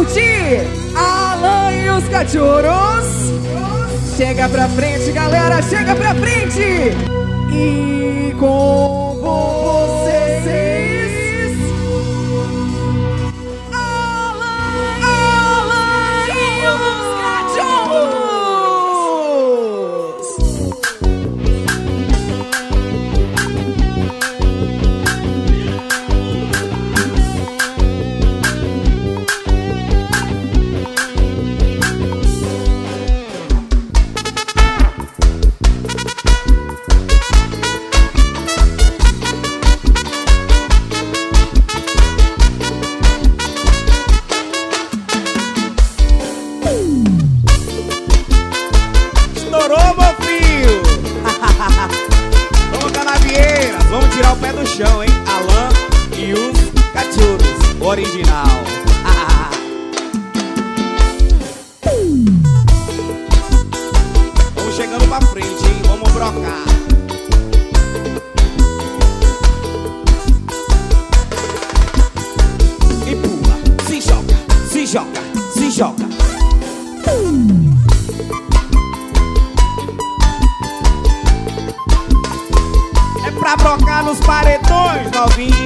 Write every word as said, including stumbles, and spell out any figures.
curtir Alan e os Cachorros. Chega pra frente, galera, chega pra frente. E com vocês, Alan, Alan e os Cachorros. Estourou, meu filho! Vamos, Canavieiras, vamos tirar o pé do chão, hein? Alan e os Cachorros, original. Vamos chegando pra frente, hein? Vamos brocar. E pula, se joga, se joga, se joga. É pra brocar nos paredões, novinho.